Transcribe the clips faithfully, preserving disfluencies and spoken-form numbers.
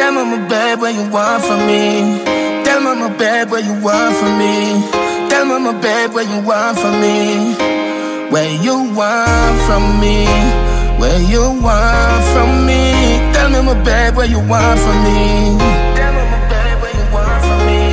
Tell me, my babe, what you want from me. Tell me, my babe, what you want from me. Tell me, my babe, what you want from me. Where you want from me. Where you want from me. Tell me, my babe, what you want from me. Tell me, my babe, what you want from me.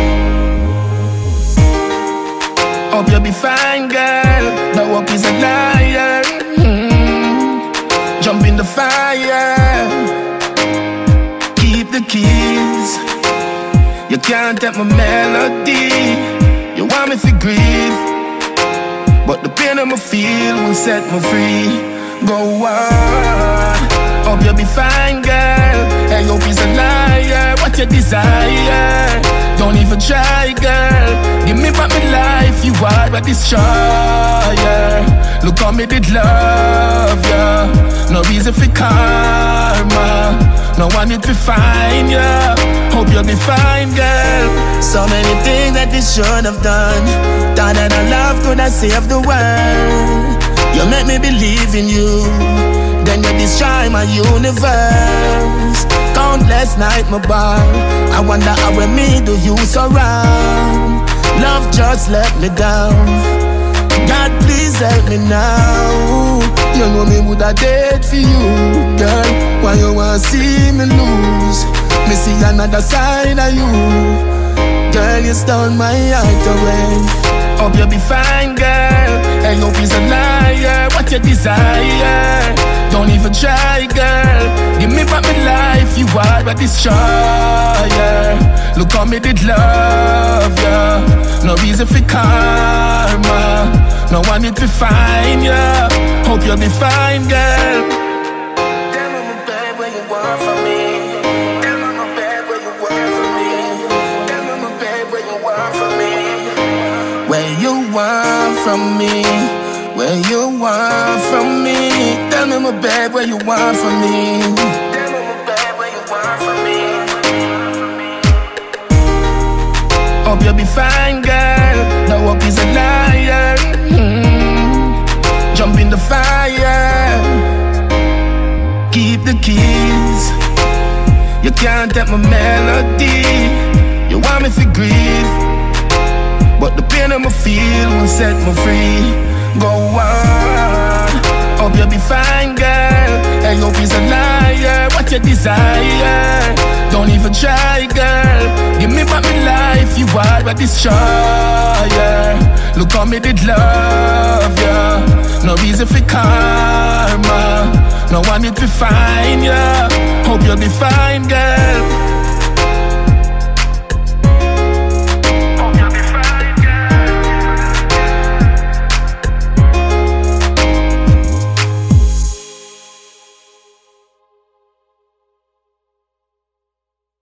Hope you'll be fine, girl. The hope is a liar. Mm-hmm. Jump in the fire. Keep the keys. You can't take my melody. You want me to grieve, but the pain I'ma feel will set me free. Go on. Hope you'll be fine, girl. Hey, hope is a liar. What you desire? Don't even try, girl. Give me back my life. You are a destroyer. Look how me did love ya. No reason for karma. No one need to find ya. Hope you'll be fine, girl. So many things that you should have done. Thought that our love could have saved the world. You make me believe in you, then you destroy my universe. Countless nights my bar, I wonder how when me do you surround. Love just let me down. God please help me now. You know me woulda dead for you, girl. Why you wanna see me lose? Me see another side of you. Girl, you stole my heart away. Hope you'll be fine, girl. Hey, hope is a liar. What you desire? Don't even try, girl. Give me back my life. You are a destroyer. Look how me did love ya. No reason for karma. No one need to find ya. Hope you'll be fine, girl. Tell me, my babe, what you want from me. Tell me, my babe, what you want from me. Tell me, my babe, what you want from me. Where you want from me. Where you want from me. Tell me, my babe, where you want from me. Tell me, my babe, where you want from me. Hope you'll be fine, girl. The hope is a liar. Mm-hmm. Jump in the fire. Keep the keys. You can't take my melody. You want me to grieve, but the pain I'ma feel will set me free. Go on. Hope you'll be fine, girl. Hey, hope is a liar. What you desire? Don't even try, girl. Give me back my life. You are a destroyer. Look how me did love ya. No reason for karma. No one need to find ya. Hope you'll be fine, girl.